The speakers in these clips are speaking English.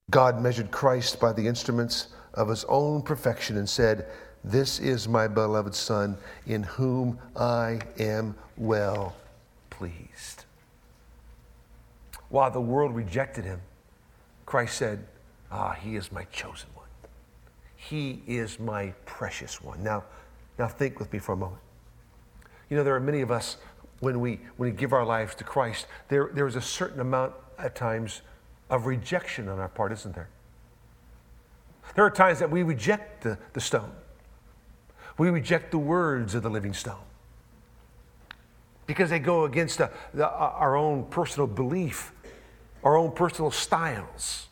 God measured Christ by the instruments of his own perfection and said, "This is my beloved Son, in whom I am well pleased." While the world rejected him, Christ said, he is my chosen one. He is my precious one. Now think with me for a moment. There are many of us, when we give our lives to Christ, there is a certain amount at times of rejection on our part, isn't there? There are times that we reject the stone. We reject the words of the living stone because they go against our own personal belief, our own personal styles.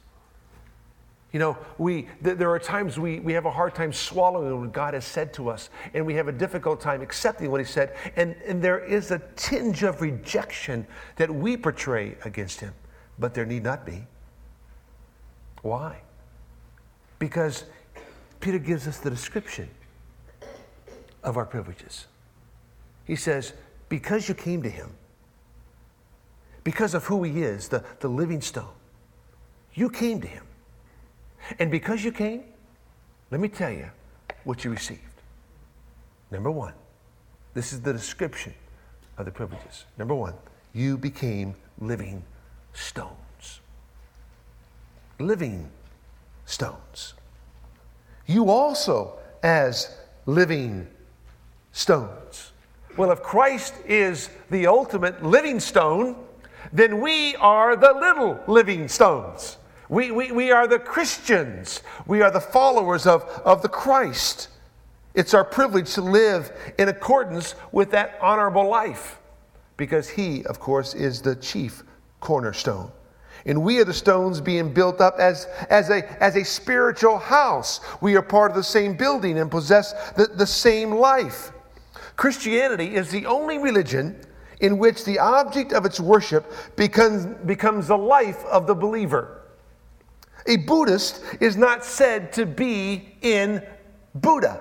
There are times we have a hard time swallowing what God has said to us, and we have a difficult time accepting what he said, and there is a tinge of rejection that we portray against him, but there need not be. Why? Because Peter gives us the description of our privileges. He says, because you came to him, because of who he is, the living stone, you came to him. And because you came, let me tell you what you received. Number one, this is the description of the privileges. Number one, you became living stones. Living stones. You also as living stones. Well, if Christ is the ultimate living stone, then we are the little living stones. We are the Christians. We are the followers of the Christ. It's our privilege to live in accordance with that honorable life because he, of course, is the chief cornerstone. And we are the stones being built up as a spiritual house. We are part of the same building and possess the same life. Christianity is the only religion in which the object of its worship becomes the life of the believer. A Buddhist is not said to be in Buddha.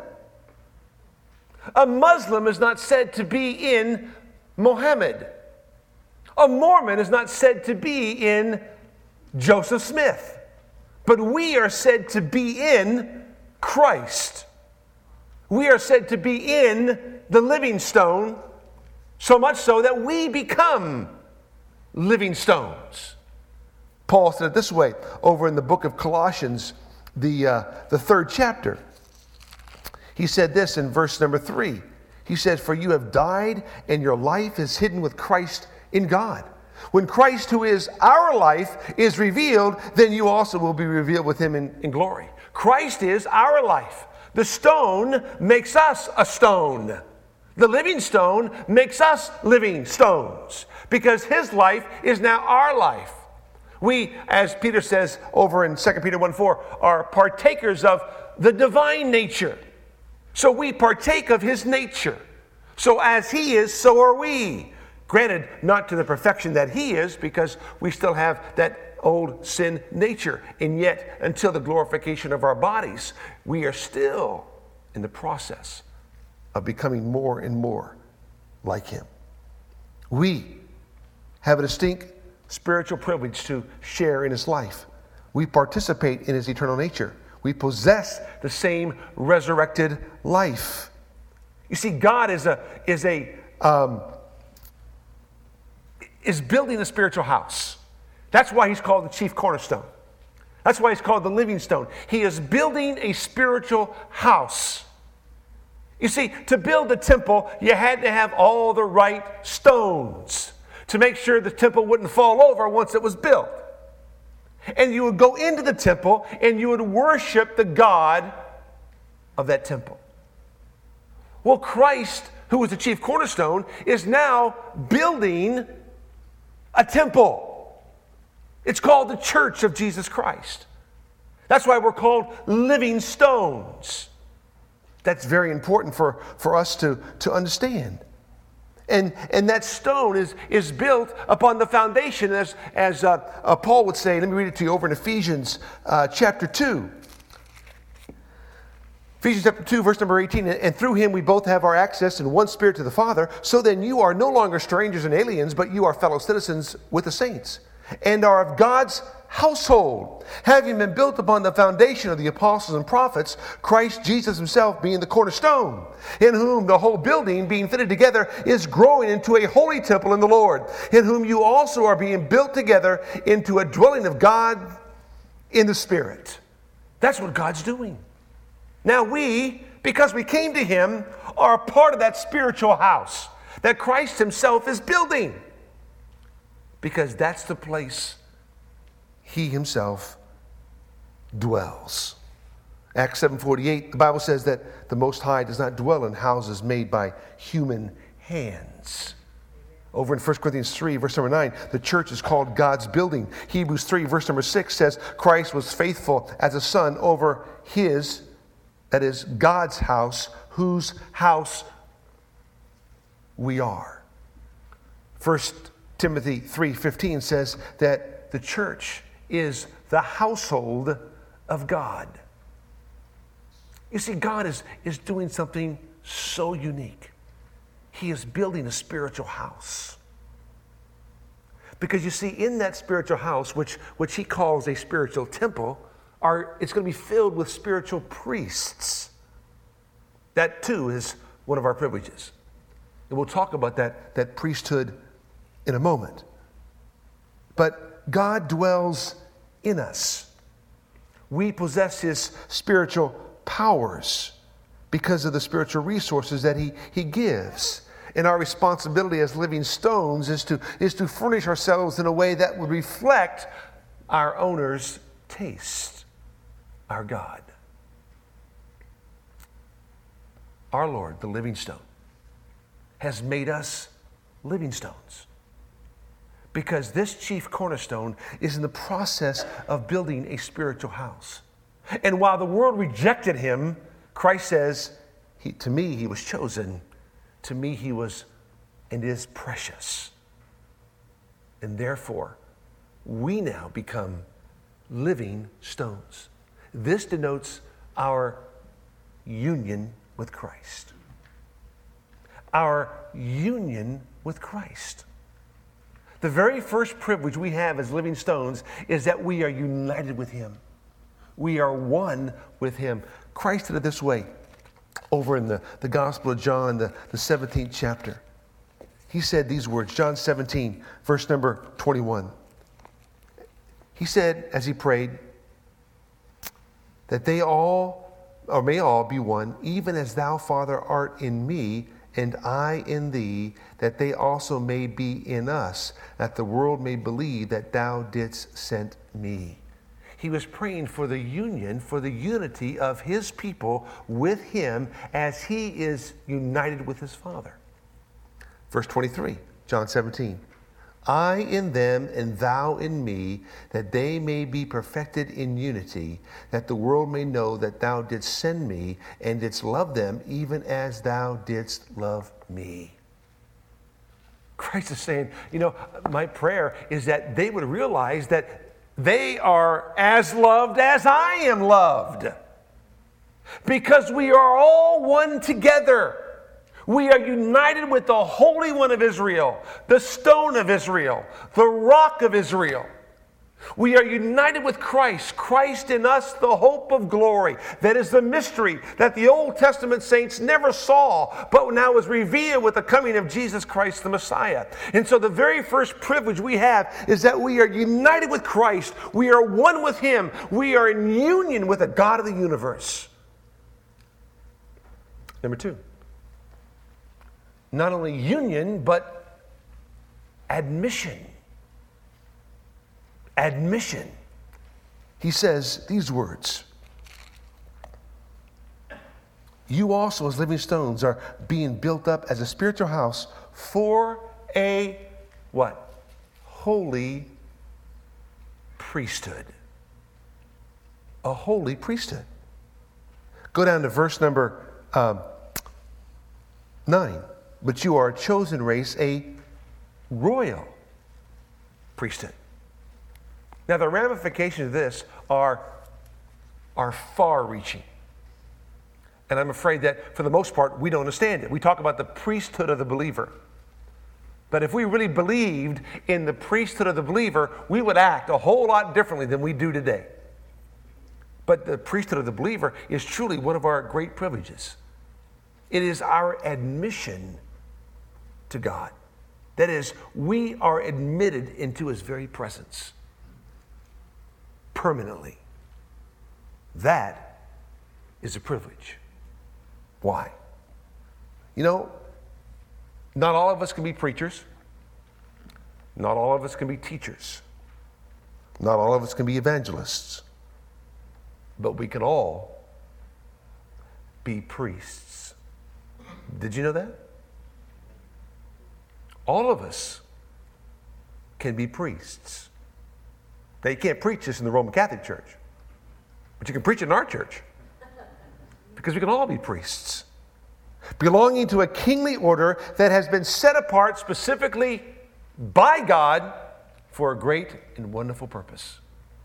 A Muslim is not said to be in Mohammed. A Mormon is not said to be in Joseph Smith. But we are said to be in Christ. We are said to be in the living stone, so much so that we become living stones. Paul said it this way over in the book of Colossians, the third chapter. He said this in verse number 3. He says, "For you have died, and your life is hidden with Christ in God. When Christ, who is our life, is revealed, then you also will be revealed with him in glory." Christ is our life. The stone makes us a stone. The living stone makes us living stones because his life is now our life. We, as Peter says over in 2 Peter 1:4, are partakers of the divine nature. So we partake of his nature. So as he is, so are we. Granted, not to the perfection that he is, because we still have that old sin nature. And yet, until the glorification of our bodies, we are still in the process of becoming more and more like him. We have a distinct spiritual privilege to share in his life. We participate in his eternal nature. We possess the same resurrected life. You see, God is building a spiritual house. That's why he's called the chief cornerstone. That's why he's called the living stone. He is building a spiritual house. You see, to build the temple, you had to have all the right stones to make sure the temple wouldn't fall over once it was built. And you would go into the temple and you would worship the God of that temple. Well, Christ, who was the chief cornerstone, is now building a temple. It's called the Church of Jesus Christ. That's why we're called living stones. That's very important for us to understand. And that stone is built upon the foundation, as Paul would say. Let me read it to you over in Ephesians chapter 2. Ephesians chapter 2, verse number 18. "And through him we both have our access in one spirit to the Father. So then you are no longer strangers and aliens, but you are fellow citizens with the saints, and are of God's household, having been built upon the foundation of the apostles and prophets, Christ Jesus himself being the cornerstone, in whom the whole building being fitted together is growing into a holy temple in the Lord, in whom you also are being built together into a dwelling of God in the Spirit. That's what God's doing. Now we, because we came to him, are a part of that spiritual house that Christ himself is building, because that's the place he himself dwells. Acts 7:48, the Bible says that the Most High does not dwell in houses made by human hands. Over in 1 Corinthians 3, verse number 9, the church is called God's building. Hebrews 3, verse number 6 says, Christ was faithful as a son over his, that is, God's house, whose house we are. 1 Timothy 3:15 says that the church is the household of God. You see, God is doing something so unique. He is building a spiritual house. Because you see, in that spiritual house, which he calls a spiritual temple, it's going to be filled with spiritual priests. That too is one of our privileges. And we'll talk about that priesthood in a moment. But God dwells in us. We possess his spiritual powers because of the spiritual resources that he gives. And our responsibility as living stones is to furnish ourselves in a way that would reflect our owner's taste, our God. Our Lord, the living stone, has made us living stones, because this chief cornerstone is in the process of building a spiritual house. And while the world rejected him, Christ says, to me he was chosen, to me he was and is precious. And therefore, we now become living stones. This denotes our union with Christ. Our union with Christ. The very first privilege we have as living stones is that we are united with him. We are one with him. Christ did it this way over in the Gospel of John, the 17th chapter. He said these words, John 17, verse number 21. He said, as he prayed, that they all, or may all be one, even as thou, Father, art in me, and I in thee, that they also may be in us, that the world may believe that thou didst send me. He was praying for the union, for the unity of his people with him as he is united with his Father. Verse 23, John 17. I in them and thou in me, that they may be perfected in unity, that the world may know that thou didst send me and didst love them even as thou didst love me. Christ is saying, my prayer is that they would realize that they are as loved as I am loved. Because we are all one together. We are united with the Holy One of Israel, the Stone of Israel, the Rock of Israel. We are united with Christ, Christ in us, the hope of glory. That is the mystery that the Old Testament saints never saw, but now is revealed with the coming of Jesus Christ the Messiah. And so the very first privilege we have is that we are united with Christ. We are one with him. We are in union with the God of the universe. Number two. Not only union, but admission. Admission. He says these words. You also, as living stones, are being built up as a spiritual house for a what? Holy priesthood. A holy priesthood. Go down to verse number 9. But you are a chosen race, a royal priesthood. Now, the ramifications of this are far-reaching. And I'm afraid that, for the most part, we don't understand it. We talk about the priesthood of the believer. But if we really believed in the priesthood of the believer, we would act a whole lot differently than we do today. But the priesthood of the believer is truly one of our great privileges. It is our admission to God. That is, we are admitted into his very presence permanently. That is a privilege. Why? You know, not all of us can be preachers. Not all of us can be teachers. Not all of us can be evangelists. But we can all be priests. Did you know that? All of us can be priests. Now, you can't preach this in the Roman Catholic Church, but you can preach it in our church because we can all be priests, belonging to a kingly order that has been set apart specifically by God for a great and wonderful purpose.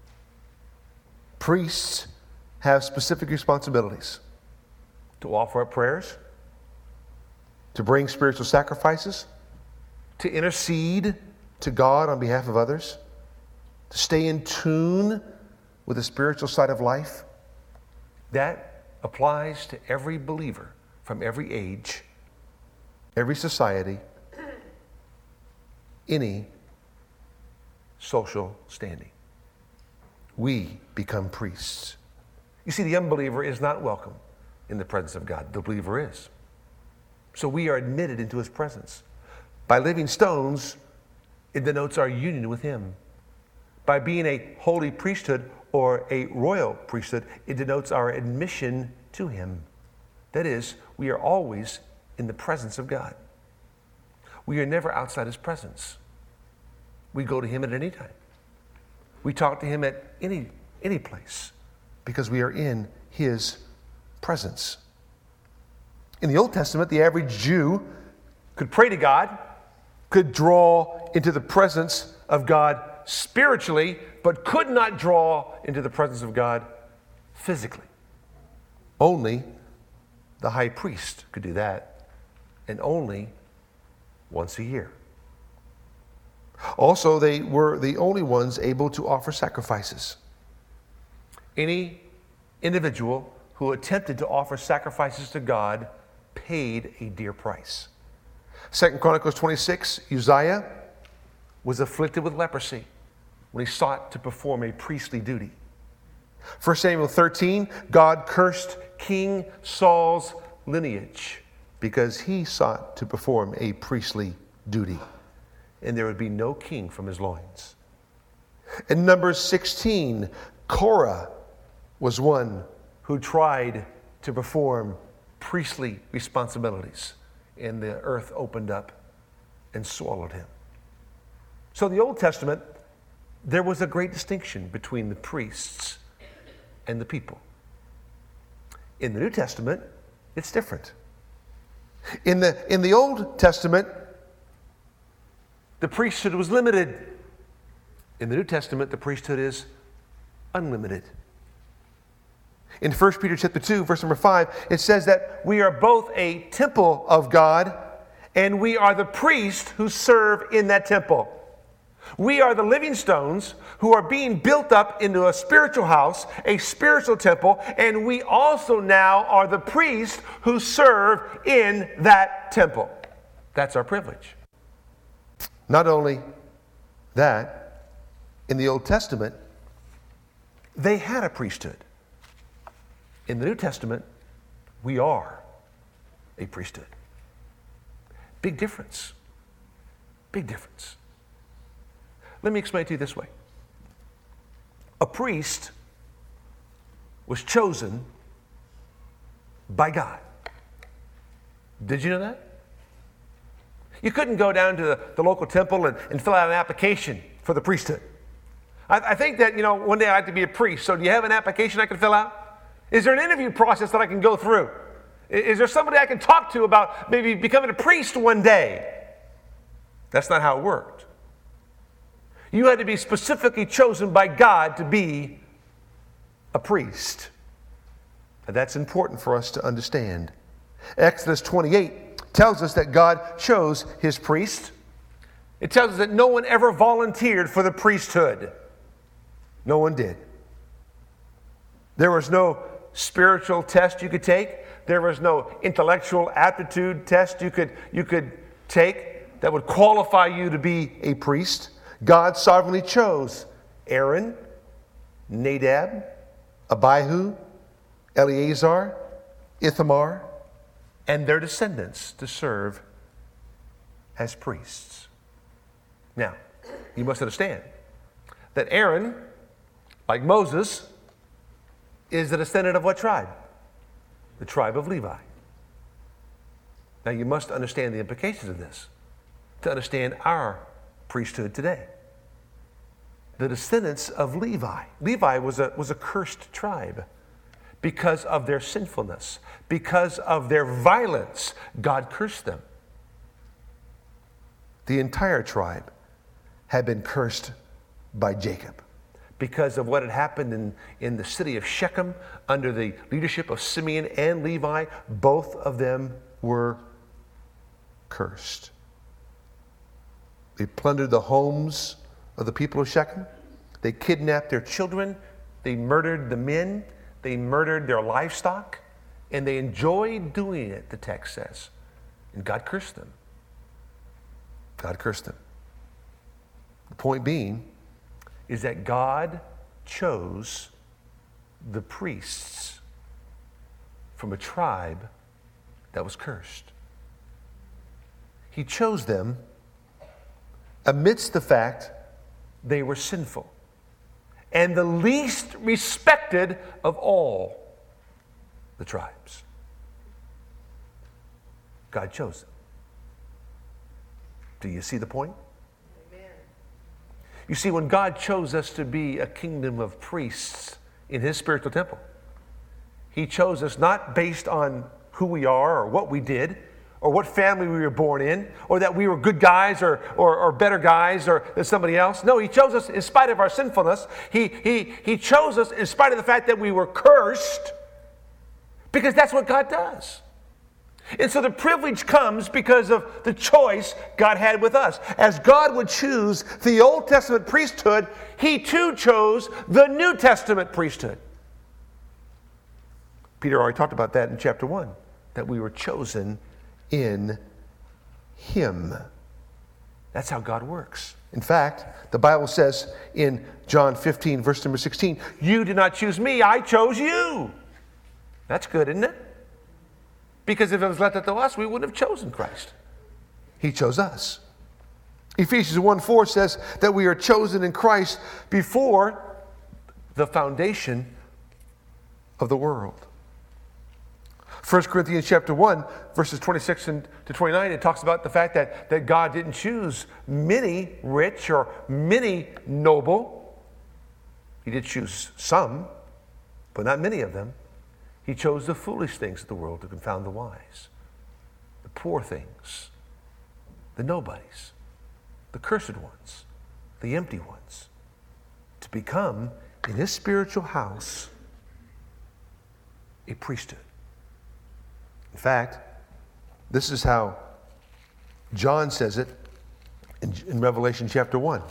Priests have specific responsibilities to offer up prayers, to bring spiritual sacrifices, to intercede to God on behalf of others, to stay in tune with the spiritual side of life. That applies to every believer from every age, every society, any social standing. We become priests. You see, the unbeliever is not welcome in the presence of God. The believer is. So we are admitted into his presence. By living stones, it denotes our union with him. By being a holy priesthood or a royal priesthood, it denotes our admission to him. That is, we are always in the presence of God. We are never outside his presence. We go to him at any time. We talk to him at any place because we are in his presence. In the Old Testament, the average Jew could pray to God, could draw into the presence of God spiritually, but could not draw into the presence of God physically. Only the high priest could do that, and only once a year. Also, they were the only ones able to offer sacrifices. Any individual who attempted to offer sacrifices to God paid a dear price. 2 Chronicles 26, Uzziah was afflicted with leprosy when he sought to perform a priestly duty. 1 Samuel 13, God cursed King Saul's lineage because he sought to perform a priestly duty, and there would be no king from his loins. In Numbers 16, Korah was one who tried to perform priestly responsibilities, and the earth opened up and swallowed him. So in the Old Testament, there was a great distinction between the priests and the people. In the New Testament, it's different. In the Old Testament, the priesthood was limited. In the New Testament, the priesthood is unlimited. In 1 Peter chapter 2, verse number 5, it says that we are both a temple of God and we are the priests who serve in that temple. We are the living stones who are being built up into a spiritual house, a spiritual temple, and we also now are the priests who serve in that temple. That's our privilege. Not only that, in the Old Testament, they had a priesthood. In the New Testament, we are a priesthood. Big difference. Big difference. Let me explain it to you this way. A priest was chosen by God. Did you know that? You couldn't go down to the local temple and fill out an application for the priesthood. I think that, one day I'd like to be a priest. So do you have an application I can fill out? Is there an interview process that I can go through? Is there somebody I can talk to about maybe becoming a priest one day? That's not how it worked. You had to be specifically chosen by God to be a priest. And that's important for us to understand. Exodus 28 tells us that God chose his priest, It tells us that no one ever volunteered for the priesthood. No one did. There was no spiritual test you could take. There was no intellectual aptitude test you could take that would qualify you to be a priest. God sovereignly chose Aaron, Nadab, Abihu, Eleazar, Ithamar, and their descendants to serve as priests. Now, you must understand that Aaron, like Moses, is the descendant of what tribe? The tribe of Levi. Now, you must understand the implications of this to understand our priesthood today. The descendants of Levi. Levi was a cursed tribe because of their sinfulness, because of their violence. God cursed them. The entire tribe had been cursed by Jacob because of what had happened in the city of Shechem under the leadership of Simeon and Levi. Both of them were cursed. They plundered the homes of the people of Shechem. They kidnapped their children. They murdered the men. They murdered their livestock. And they enjoyed doing it, the text says. And God cursed them. God cursed them. The point being is that God chose the priests from a tribe that was cursed. He chose them amidst the fact they were sinful and the least respected of all the tribes. God chose them. Do you see the point? Amen. You see, when God chose us to be a kingdom of priests in His spiritual temple, He chose us not based on who we are or what we did or what family we were born in, or that we were good guys or better guys or than somebody else. No, He chose us in spite of our sinfulness. He chose us in spite of the fact that we were cursed, because that's what God does. And so the privilege comes because of the choice God had with us. As God would choose the Old Testament priesthood, He too chose the New Testament priesthood. Peter already talked about that in chapter 1, that we were chosen in Him. That's how God works. In fact, the Bible says in John 15, verse number 16, "You did not choose me, I chose you." That's good, isn't it? Because if it was left up to us, we wouldn't have chosen Christ. He chose us. Ephesians 1:4 says that we are chosen in Christ before the foundation of the world. 1 Corinthians chapter 1, verses 26 to 29, it talks about the fact that God didn't choose many rich or many noble. He did choose some, but not many of them. He chose the foolish things of the world to confound the wise, the poor things, the nobodies, the cursed ones, the empty ones, to become, in His spiritual house, a priesthood. In fact, this is how John says it in Revelation chapter 1.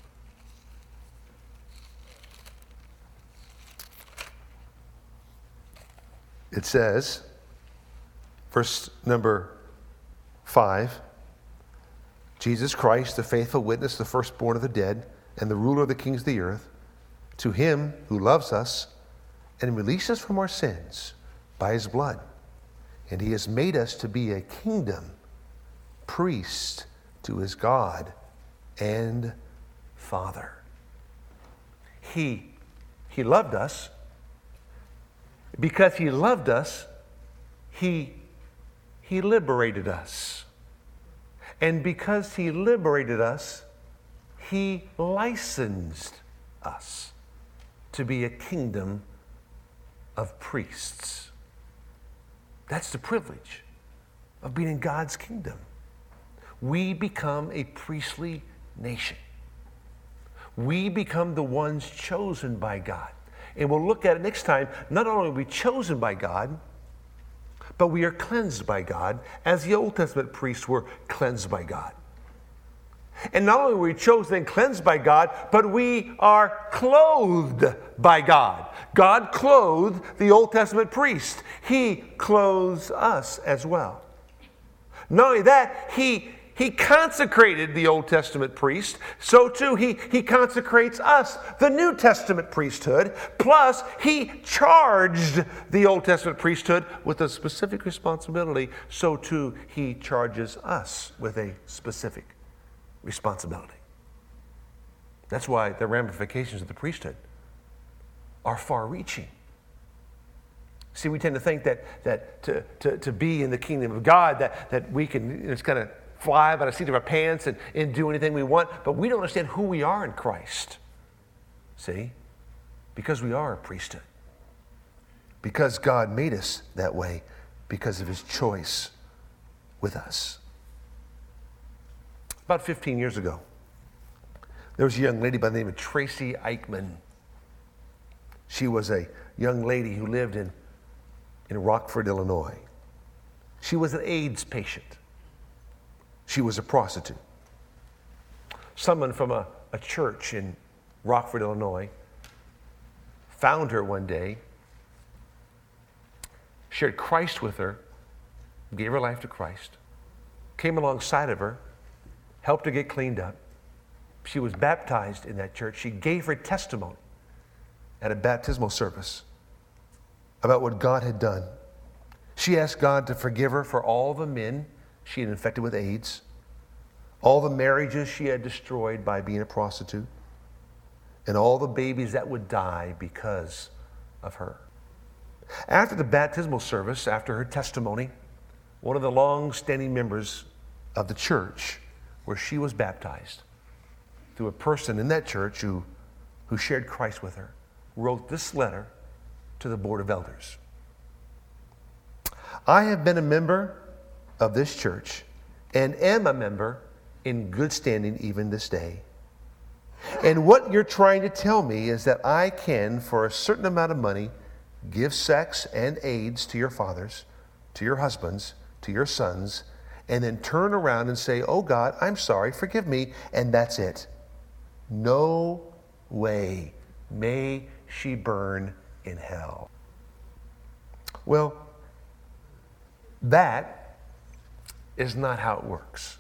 It says, verse number 5, Jesus Christ, the faithful witness, the firstborn of the dead, and the ruler of the kings of the earth, to Him who loves us and released us from our sins by His blood. And He has made us to be a kingdom, priest to His God and Father. He loved us. Because He loved us, He liberated us. And because He liberated us, He licensed us to be a kingdom of priests. That's the privilege of being in God's kingdom. We become a priestly nation. We become the ones chosen by God. And we'll look at it next time. Not only are we chosen by God, but we are cleansed by God, as the Old Testament priests were cleansed by God. And not only were we chosen and cleansed by God, but we are clothed by God. God clothed the Old Testament priest. He clothes us as well. Not only that, He consecrated the Old Testament priest, so too He consecrates us, the New Testament priesthood, plus He charged the Old Testament priesthood with a specific responsibility, so too He charges us with a specific responsibility. That's why the ramifications of the priesthood are far-reaching. See, we tend to think that to be in the kingdom of God, that we can just kind of fly by the seat of our pants and do anything we want, but we don't understand who we are in Christ. See? Because we are a priesthood. Because God made us that way because of His choice with us. About 15 years ago, there was a young lady by the name of Tracy Eichmann. She was a young lady who lived in Rockford, Illinois. She was an AIDS patient. She was a prostitute. Someone from a church in Rockford, Illinois, found her one day, shared Christ with her, gave her life to Christ, came alongside of her, helped her get cleaned up. She was baptized in that church. She gave her testimony at a baptismal service about what God had done. She asked God to forgive her for all the men she had infected with AIDS, all the marriages she had destroyed by being a prostitute, and all the babies that would die because of her. After the baptismal service, after her testimony, one of the long-standing members of the church where she was baptized, through a person in that church who shared Christ with her, wrote this letter to the Board of Elders. I have been a member of this church and am a member in good standing even this day. And what you're trying to tell me is that I can, for a certain amount of money, give sex and AIDS to your fathers, to your husbands, to your sons, and then turn around and say, oh God, I'm sorry, forgive me, and that's it. No way. May she burn in hell. Well, that is not how it works.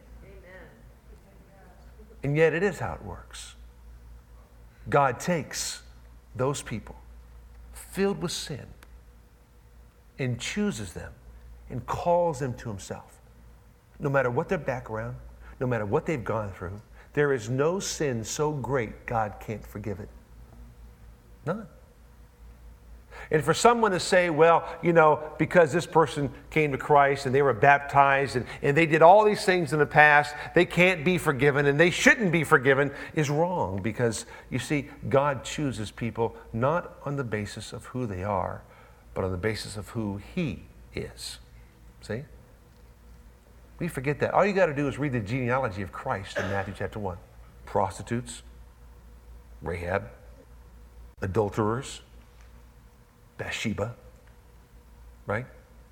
And yet it is how it works. God takes those people filled with sin and chooses them and calls them to Himself. No matter what their background, no matter what they've gone through, there is no sin so great God can't forgive it. None. And for someone to say, well, because this person came to Christ and they were baptized and they did all these things in the past, they can't be forgiven and they shouldn't be forgiven, is wrong. Because, you see, God chooses people not on the basis of who they are, but on the basis of who He is. See? We forget that. All you got to do is read the genealogy of Christ in Matthew chapter 1. Prostitutes, Rahab, adulterers, Bathsheba, right?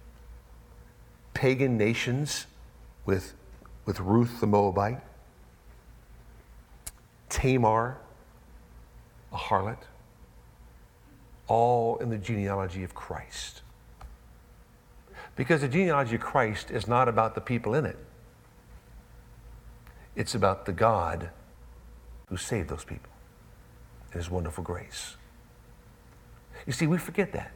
Pagan nations with Ruth the Moabite, Tamar, a harlot, all in the genealogy of Christ. Because the genealogy of Christ is not about the people in it. It's about the God who saved those people in His wonderful grace. You see, we forget that.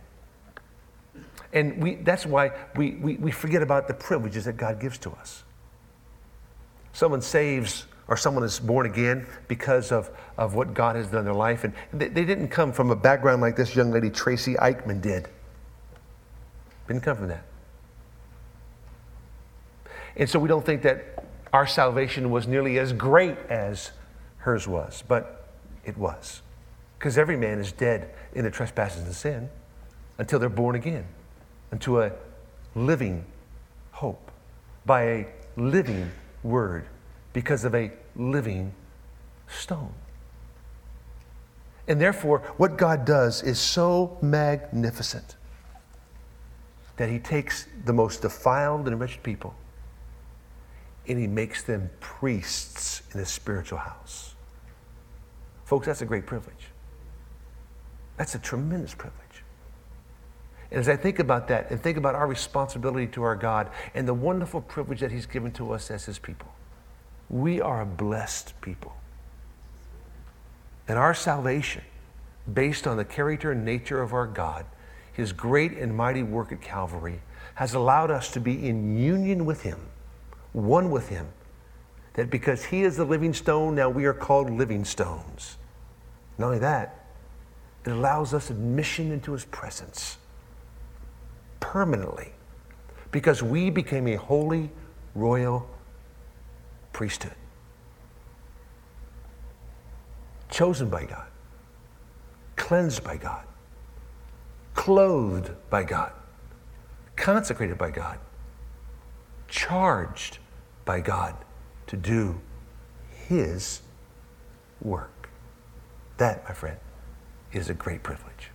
And that's why we forget about the privileges that God gives to us. Someone saves or someone is born again because of what God has done in their life. And they didn't come from a background like this young lady, Tracy Eichmann, did. Didn't come from that. And so we don't think that our salvation was nearly as great as hers was, but it was. Because every man is dead in the trespasses and sin until they're born again, into a living hope, by a living word, because of a living stone. And therefore, what God does is so magnificent that He takes the most defiled and wretched people and he makes them priests in his spiritual house. Folks, that's a great privilege. That's a tremendous privilege. And as I think about that and think about our responsibility to our God and the wonderful privilege that he's given to us as his people, we are a blessed people. And our salvation, based on the character and nature of our God, his great and mighty work at Calvary, has allowed us to be in union with him, one with him, that because he is the living stone, now we are called living stones. Not only that, it allows us admission into his presence permanently, because we became a holy, royal priesthood. Chosen by God, cleansed by God, clothed by God, consecrated by God, charged by God to do his work. That, my friend, is a great privilege.